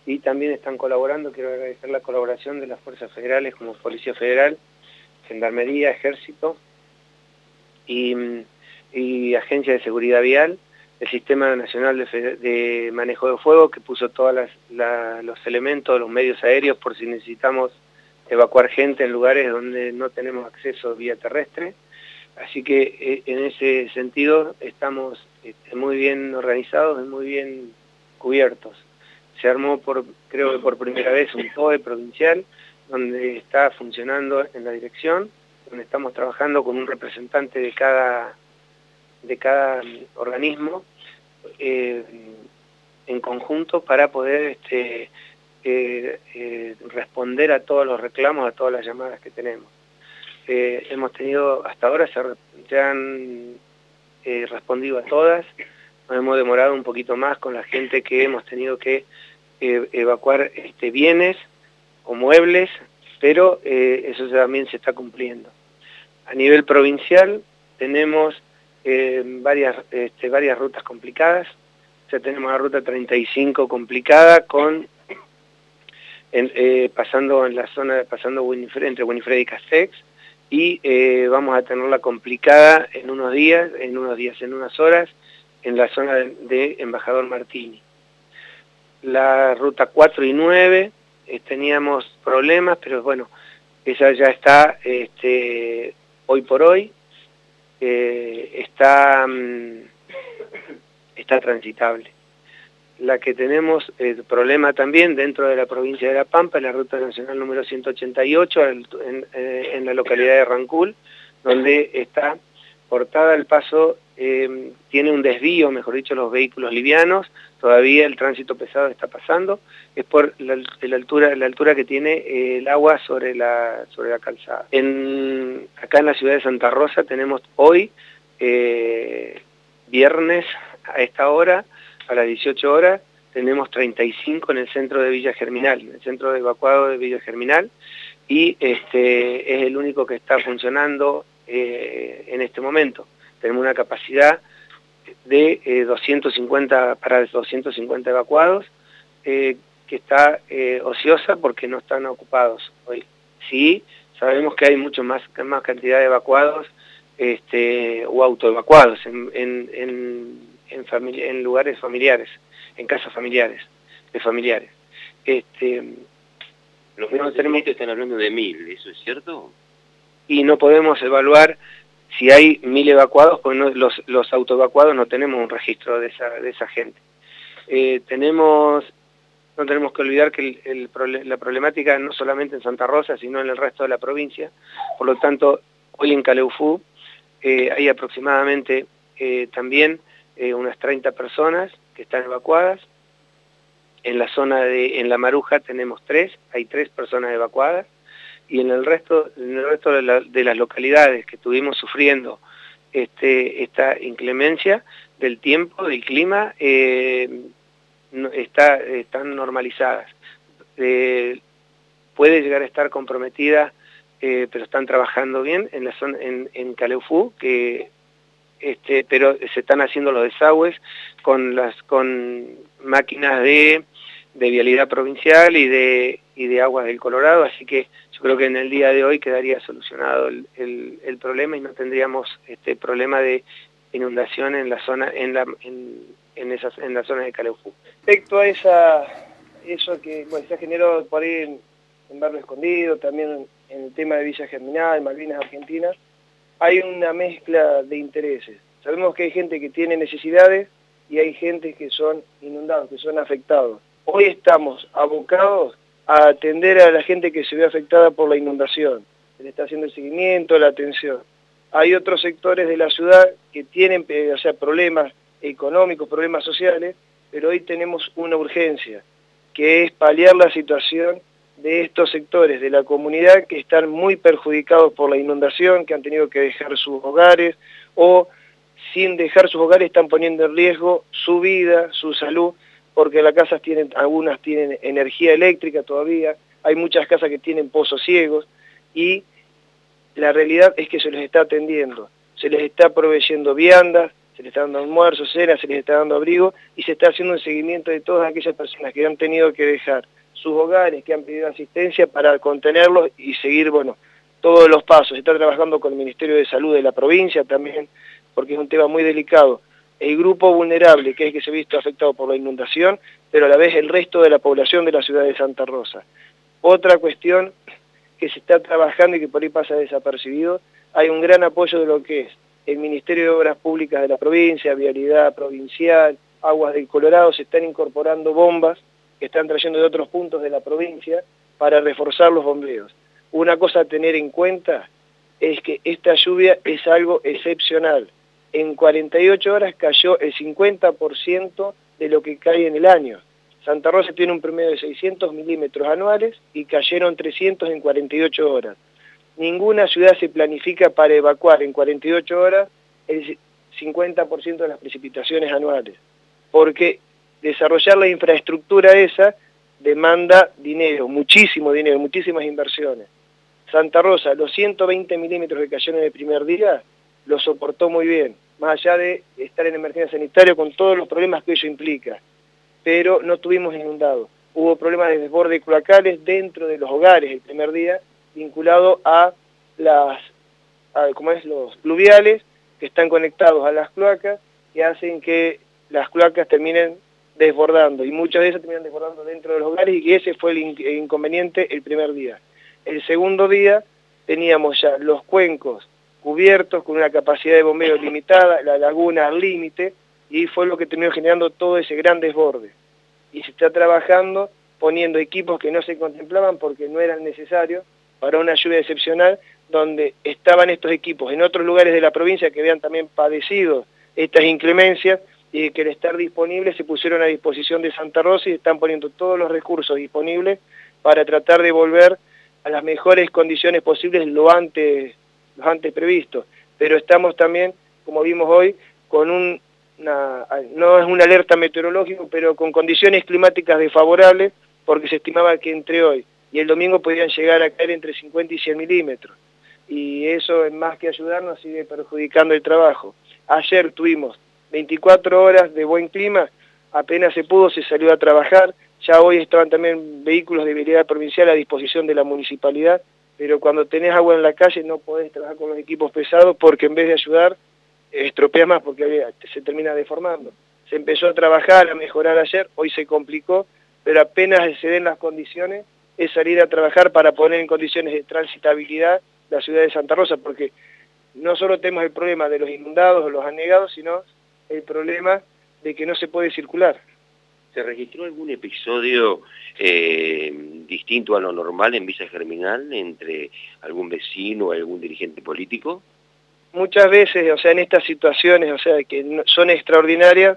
y también están colaborando. Quiero agradecer la colaboración de las fuerzas federales como Policía Federal, Gendarmería, Ejército y Agencia de Seguridad Vial, el Sistema Nacional de Manejo de Fuego, que puso todos los elementos, los medios aéreos, por si necesitamos evacuar gente en lugares donde no tenemos acceso vía terrestre. Así que en ese sentido estamos muy bien organizados y muy bien cubiertos. Se armó, creo que por primera vez, un POE provincial, donde está funcionando en la dirección, donde estamos trabajando con un representante de cada organismo en conjunto para poder responder a todos los reclamos, a todas las llamadas que tenemos. Hemos tenido, hasta ahora se han respondido a todas. Nos hemos demorado un poquito más con la gente que hemos tenido que evacuar bienes o muebles, pero eso también se está cumpliendo. A nivel provincial tenemos varias rutas complicadas. O sea, tenemos la ruta 35 complicada pasando en la zona, entre Winifred y Castex, y vamos a tenerla complicada en unas horas, en la zona de Embajador Martini. La ruta 4 y 9 teníamos problemas, pero bueno, esa ya está hoy por hoy, está transitable. La que tenemos problema también dentro de la provincia de La Pampa es la ruta nacional número 188 en la localidad de Rancul, donde está cortada el paso, tiene un desvío, mejor dicho, los vehículos livianos, todavía el tránsito pesado está pasando, es por la altura que tiene el agua sobre la calzada. Acá en la ciudad de Santa Rosa tenemos hoy, viernes a esta hora, a las 18 horas, tenemos 35 en el centro de Villa Germinal, en el centro de evacuado de Villa Germinal, y es el único que está funcionando en este momento. Tenemos una capacidad de 250 evacuados, que está ociosa porque no están ocupados hoy. Sí, sabemos que hay mucho más cantidad de evacuados o autoevacuados en lugares familiares, en casas familiares, de familiares. Los medios están hablando de 1000, ¿eso es cierto? Y no podemos evaluar si hay 1000 evacuados, porque los autoevacuados no tenemos un registro de esa gente. No tenemos que olvidar que la problemática no solamente en Santa Rosa, sino en el resto de la provincia. Por lo tanto, hoy en Caleufú hay aproximadamente también unas 30 personas que están evacuadas. En la zona en La Maruja tenemos hay 3 personas evacuadas, y en el resto de las localidades que estuvimos sufriendo esta inclemencia del tiempo, del clima, están normalizadas. Puede llegar a estar comprometida, pero están trabajando bien en la zona en Caleufú, pero se están haciendo los desagües con máquinas de vialidad provincial y de aguas del Colorado, así que yo creo que en el día de hoy quedaría solucionado el problema y no tendríamos problema de inundación en la zona en la zona de Caleufú. Respecto a eso que se ha generado por ahí en Barrio Escondido, también en el tema de Villa Germinal, Malvinas Argentinas, hay una mezcla de intereses. Sabemos que hay gente que tiene necesidades y hay gente que son inundados, que son afectados. Hoy estamos abocados a atender a la gente que se ve afectada por la inundación. Se le está haciendo el seguimiento, la atención. Hay otros sectores de la ciudad que tienen problemas económicos, problemas sociales, pero hoy tenemos una urgencia, que es paliar la situación de estos sectores de la comunidad que están muy perjudicados por la inundación, que han tenido que dejar sus hogares, o sin dejar sus hogares están poniendo en riesgo su vida, su salud, porque las casas algunas tienen energía eléctrica todavía, hay muchas casas que tienen pozos ciegos, y la realidad es que se les está atendiendo, se les está proveyendo viandas, se les está dando almuerzo, cena, se les está dando abrigo y se está haciendo un seguimiento de todas aquellas personas que han tenido que dejar sus hogares, que han pedido asistencia para contenerlos y seguir, bueno, todos los pasos. Se está trabajando con el Ministerio de Salud de la provincia también, porque es un tema muy delicado. El grupo vulnerable, que es el que se ha visto afectado por la inundación, pero a la vez el resto de la población de la ciudad de Santa Rosa. Otra cuestión que se está trabajando y que por ahí pasa desapercibido, hay un gran apoyo de lo que es el Ministerio de Obras Públicas de la provincia, Vialidad Provincial, Aguas del Colorado, se están incorporando bombas que están trayendo de otros puntos de la provincia para reforzar los bombeos. Una cosa a tener en cuenta es que esta lluvia es algo excepcional. En 48 horas cayó el 50% de lo que cae en el año. Santa Rosa tiene un promedio de 600 milímetros anuales y cayeron 300 en 48 horas. Ninguna ciudad se planifica para evacuar en 48 horas el 50% de las precipitaciones anuales, porque desarrollar la infraestructura esa demanda dinero, muchísimas inversiones. Santa Rosa, los 120 milímetros que cayeron en el primer día, lo soportó muy bien, más allá de estar en emergencia sanitaria con todos los problemas que ello implica, pero no tuvimos inundados. Hubo problemas de desborde cloacales dentro de los hogares el primer día, vinculado a los pluviales que están conectados a las cloacas, que hacen que las cloacas terminen desbordando, y muchas de esas terminan desbordando dentro de los hogares, y que ese fue el inconveniente el primer día. El segundo día teníamos ya los cuencos cubiertos con una capacidad de bombeo limitada, la laguna al límite, y fue lo que terminó generando todo ese gran desborde. Y se está trabajando poniendo equipos que no se contemplaban porque no eran necesarios para una lluvia excepcional, donde estaban estos equipos en otros lugares de la provincia que habían también padecido estas inclemencias, y que al estar disponibles se pusieron a disposición de Santa Rosa y están poniendo todos los recursos disponibles para tratar de volver a las mejores condiciones posibles lo antes previsto. Pero estamos también, como vimos hoy, con no es una alerta meteorológica, pero con condiciones climáticas desfavorables, porque se estimaba que entre hoy y el domingo podían llegar a caer entre 50 y 100 milímetros. Y eso, es más que ayudarnos, sigue perjudicando el trabajo. Ayer tuvimos 24 horas de buen clima, apenas se pudo, se salió a trabajar. Ya hoy estaban también vehículos de vialidad provincial a disposición de la municipalidad, pero cuando tenés agua en la calle no podés trabajar con los equipos pesados, porque en vez de ayudar, estropea más, porque se termina deformando. Se empezó a trabajar, a mejorar ayer, hoy se complicó, pero apenas se den las condiciones, es salir a trabajar para poner en condiciones de transitabilidad la ciudad de Santa Rosa, porque no solo tenemos el problema de los inundados o los anegados, sino el problema de que no se puede circular. ¿Se registró algún episodio distinto a lo normal en Villa Germinal entre algún vecino o algún dirigente político? Muchas veces, o sea, en estas situaciones, o sea, que son extraordinarias,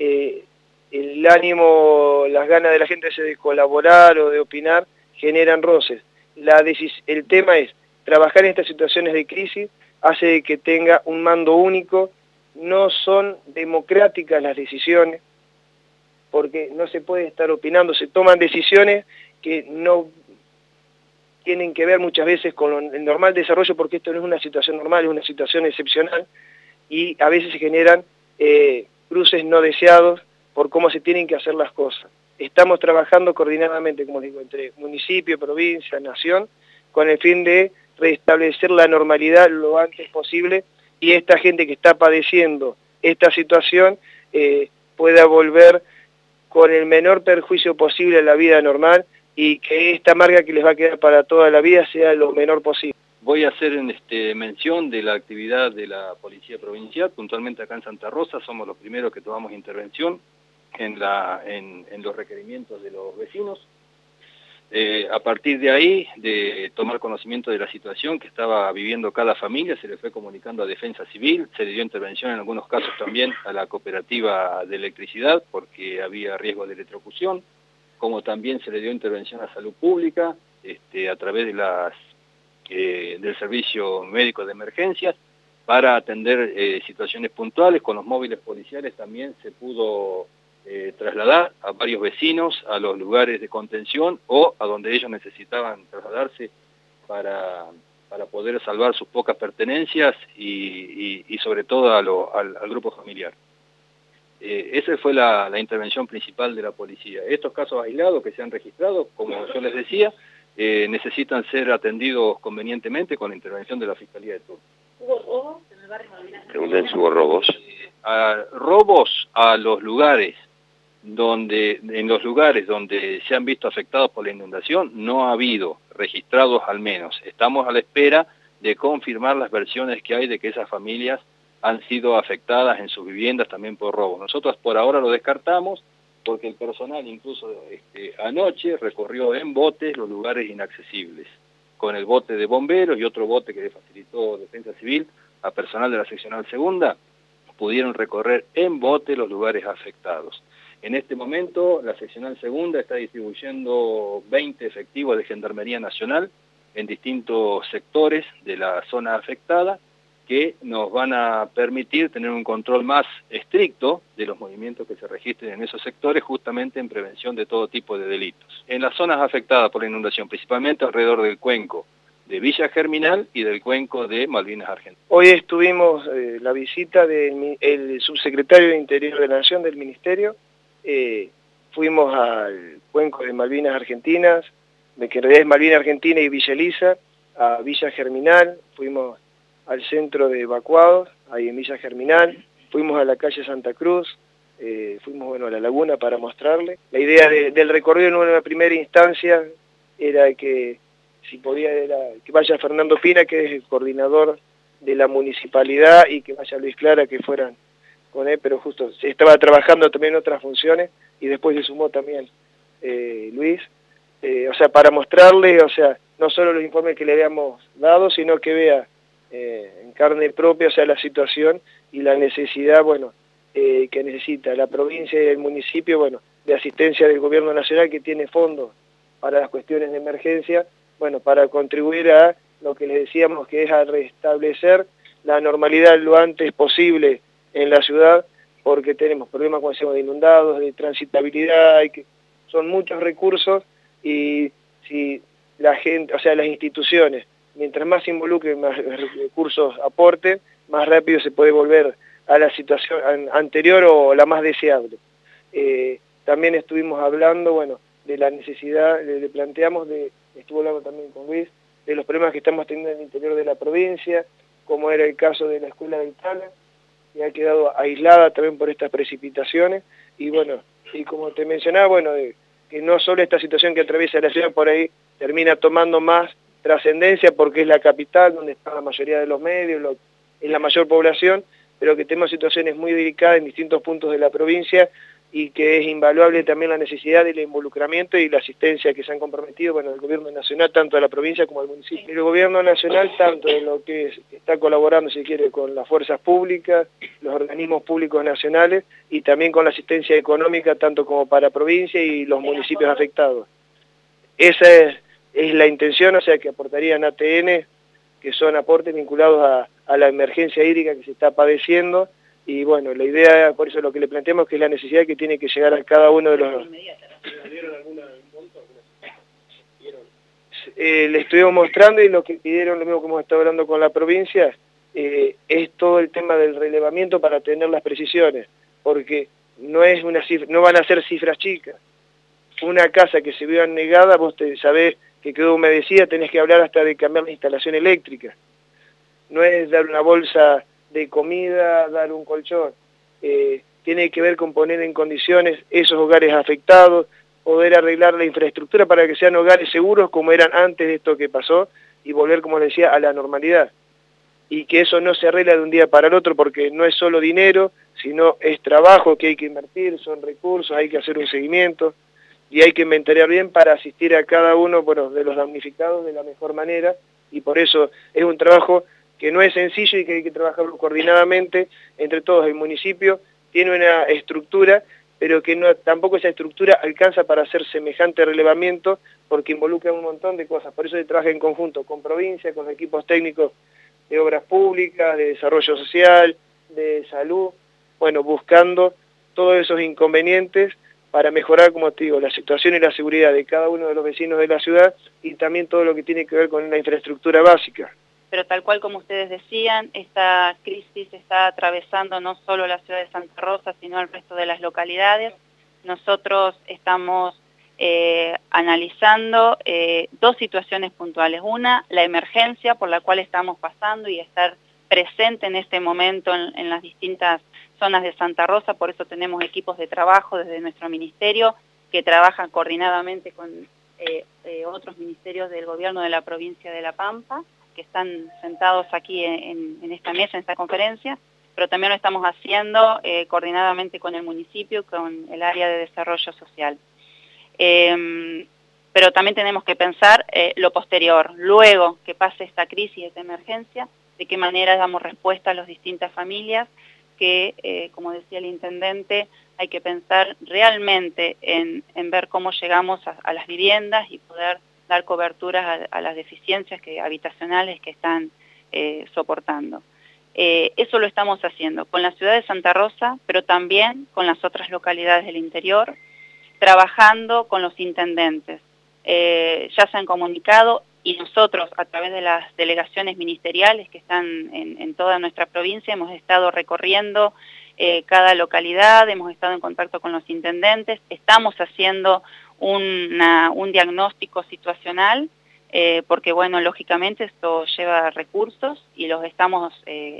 el ánimo, las ganas de la gente de colaborar o de opinar generan roces. El tema es, trabajar en estas situaciones de crisis hace que tenga un mando único. No son democráticas las decisiones, porque no se puede estar opinando, se toman decisiones que no tienen que ver muchas veces con el normal desarrollo, porque esto no es una situación normal, es una situación excepcional, y a veces se generan cruces no deseados por cómo se tienen que hacer las cosas. Estamos trabajando coordinadamente, como digo, entre municipio, provincia, nación, con el fin de restablecer la normalidad lo antes posible, y esta gente que está padeciendo esta situación pueda volver con el menor perjuicio posible a la vida normal, y que esta amarga que les va a quedar para toda la vida sea lo menor posible. Voy a hacer mención de la actividad de la Policía Provincial. Puntualmente acá en Santa Rosa somos los primeros que tomamos intervención en los requerimientos de los vecinos. A partir de ahí, de tomar conocimiento de la situación que estaba viviendo cada familia, se le fue comunicando a Defensa Civil, se le dio intervención en algunos casos también a la cooperativa de electricidad porque había riesgo de electrocución, como también se le dio intervención a Salud Pública a través de del Servicio Médico de Emergencias para atender situaciones puntuales. Con los móviles policiales también se pudo trasladar a varios vecinos a los lugares de contención o a donde ellos necesitaban trasladarse para para poder salvar sus pocas pertenencias y sobre todo al grupo familiar. Esa fue la intervención principal de la policía. Estos casos aislados que se han registrado, como yo les decía, necesitan ser atendidos convenientemente con la intervención de la Fiscalía de turno. ¿Hubo robos en el barrio Malvinas? Preguntan si hubo robos. Robos a los lugares en los lugares donde se han visto afectados por la inundación no ha habido registrados, al menos. Estamos a la espera de confirmar las versiones que hay de que esas familias han sido afectadas en sus viviendas también por robos. Nosotros por ahora lo descartamos porque el personal incluso anoche recorrió en botes los lugares inaccesibles, con el bote de bomberos y otro bote que le facilitó Defensa Civil a personal de la seccional segunda, pudieron recorrer en bote los lugares afectados. En este momento la seccional segunda está distribuyendo 20 efectivos de Gendarmería Nacional en distintos sectores de la zona afectada, que nos van a permitir tener un control más estricto de los movimientos que se registren en esos sectores, justamente en prevención de todo tipo de delitos. En las zonas afectadas por la inundación, principalmente alrededor del cuenco de Villa Germinal y del cuenco de Malvinas Argentinas. Hoy estuvimos la visita del subsecretario de Interior de la Nación del Ministerio. Fuimos al cuenco de Malvinas Argentinas, que en realidad es Malvinas Argentina y Villa Elisa, a Villa Germinal, fuimos al centro de evacuados, ahí en Villa Germinal, fuimos a la calle Santa Cruz, fuimos a la laguna para mostrarle. La idea del recorrido en una primera instancia era que, si podía, que vaya Fernando Pina, que es el coordinador de la municipalidad, y que vaya Luis Clara, que fueran con él, pero justo se estaba trabajando también en otras funciones, y después se sumó también Luis, o sea, para mostrarle, o sea, no solo los informes que le habíamos dado, sino que vea en carne propia, o sea, la situación y la necesidad, bueno, que necesita la provincia y el municipio, bueno, de asistencia del gobierno nacional, que tiene fondos para las cuestiones de emergencia, bueno, para contribuir a lo que les decíamos, que es a restablecer la normalidad lo antes posible en la ciudad, porque tenemos problemas, como decíamos, de inundados, de transitabilidad, son muchos recursos, y si la gente, o sea, las instituciones, mientras más se involucren, más recursos aporten, más rápido se puede volver a la situación anterior o la más deseable. También estuvimos hablando, bueno, de la necesidad, le planteamos, estuvo hablando también con Luis, de los problemas que estamos teniendo en el interior de la provincia, como era el caso de la escuela del Tala, que ha quedado aislada también por estas precipitaciones, y bueno, y como te mencionaba, bueno, que no solo esta situación que atraviesa la ciudad por ahí termina tomando más trascendencia porque es la capital donde está la mayoría de los medios, es la mayor población, pero que tenemos situaciones muy delicadas en distintos puntos de la provincia, y que es invaluable también la necesidad del involucramiento y la asistencia que se han comprometido, bueno, el gobierno nacional, tanto de la provincia como del municipio. El gobierno nacional, tanto en lo que está colaborando, si quiere, con las fuerzas públicas, los organismos públicos nacionales, y también con la asistencia económica, tanto como para provincia y los municipios afectados. Esa es la intención, o sea, que aportarían ATN, que son aportes vinculados a la emergencia hídrica que se está padeciendo. Y bueno, la idea, por eso lo que le planteamos, que es la necesidad que tiene que llegar a cada uno de los... ¿Dieron alguna monto? Le estuvimos mostrando, y lo que pidieron, lo mismo que hemos estado hablando con la provincia, es todo el tema del relevamiento para tener las precisiones, porque no es una cifra, no van a ser cifras chicas. Una casa que se vea negada, vos sabés que quedó humedecida, tenés que hablar hasta de cambiar la instalación eléctrica. No es dar una bolsa de comida, dar un colchón, tiene que ver con poner en condiciones esos hogares afectados, poder arreglar la infraestructura para que sean hogares seguros como eran antes de esto que pasó, y volver, como les decía, a la normalidad. Y que eso no se arregla de un día para el otro, porque no es solo dinero, sino es trabajo que hay que invertir, son recursos, hay que hacer un seguimiento, y hay que inventariar bien para asistir a cada uno, bueno, de los damnificados de la mejor manera, y por eso es un trabajo que no es sencillo y que hay que trabajarlo coordinadamente entre todos. El municipio tiene una estructura, pero que tampoco esa estructura alcanza para hacer semejante relevamiento, porque involucra un montón de cosas. Por eso se trabaja en conjunto con provincia, con equipos técnicos de obras públicas, de desarrollo social, de salud, bueno, buscando todos esos inconvenientes para mejorar, como te digo, la situación y la seguridad de cada uno de los vecinos de la ciudad y también todo lo que tiene que ver con la infraestructura básica. Pero tal cual como ustedes decían, esta crisis está atravesando no solo la ciudad de Santa Rosa, sino el resto de las localidades. Nosotros estamos analizando dos situaciones puntuales. Una, la emergencia por la cual estamos pasando y estar presente en este momento en las distintas zonas de Santa Rosa, por eso tenemos equipos de trabajo desde nuestro ministerio que trabajan coordinadamente con otros ministerios del gobierno de la provincia de La Pampa, que están sentados aquí en esta mesa, en esta conferencia, pero también lo estamos haciendo coordinadamente con el municipio, con el área de desarrollo social. Pero también tenemos que pensar lo posterior, luego que pase esta crisis, esta emergencia, de qué manera damos respuesta a las distintas familias, que, como decía el intendente, hay que pensar realmente en ver cómo llegamos a las viviendas y poder dar coberturas a las deficiencias habitacionales que están soportando. Eso lo estamos haciendo con la ciudad de Santa Rosa, pero también con las otras localidades del interior, trabajando con los intendentes. Ya se han comunicado y nosotros, a través de las delegaciones ministeriales que están en toda nuestra provincia, hemos estado recorriendo cada localidad, hemos estado en contacto con los intendentes, estamos haciendo un diagnóstico situacional, porque bueno, lógicamente esto lleva recursos y estamos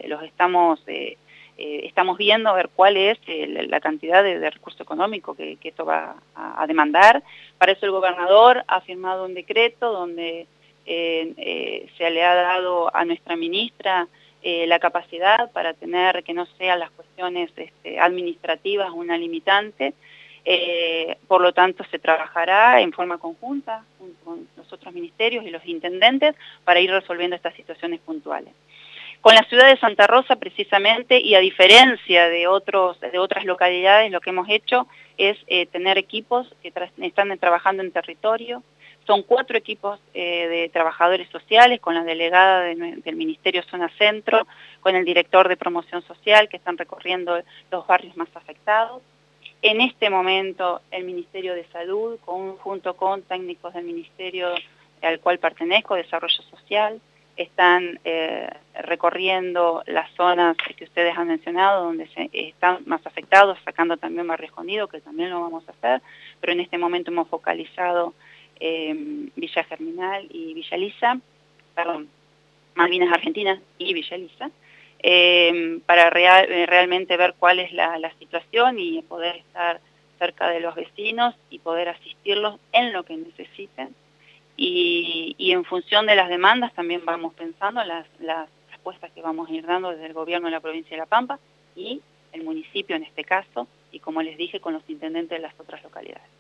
viendo a ver cuál es la cantidad de recurso económico que esto va a demandar. Para eso el gobernador ha firmado un decreto donde se le ha dado a nuestra ministra la capacidad para tener que no sean las cuestiones administrativas una limitante. Por lo tanto, se trabajará en forma conjunta con los otros ministerios y los intendentes para ir resolviendo estas situaciones puntuales. Con la ciudad de Santa Rosa, precisamente, y a diferencia de otras localidades, lo que hemos hecho es tener equipos que están trabajando en territorio. Son 4 equipos de trabajadores sociales, con la delegada del Ministerio Zona Centro, con el director de promoción social, que están recorriendo los barrios más afectados. En este momento, el Ministerio de Salud, junto con técnicos del ministerio al cual pertenezco, Desarrollo Social, están recorriendo las zonas que ustedes han mencionado, donde están más afectados, sacando también Barrio Escondido, que también lo vamos a hacer, pero en este momento hemos focalizado Villa Germinal y Villa Lisa, perdón, Malvinas Argentinas y Villa Lisa, para realmente ver cuál es la situación y poder estar cerca de los vecinos y poder asistirlos en lo que necesiten. Y en función de las demandas también vamos pensando las respuestas que vamos a ir dando desde el gobierno de la provincia de La Pampa y el municipio en este caso, y como les dije, con los intendentes de las otras localidades.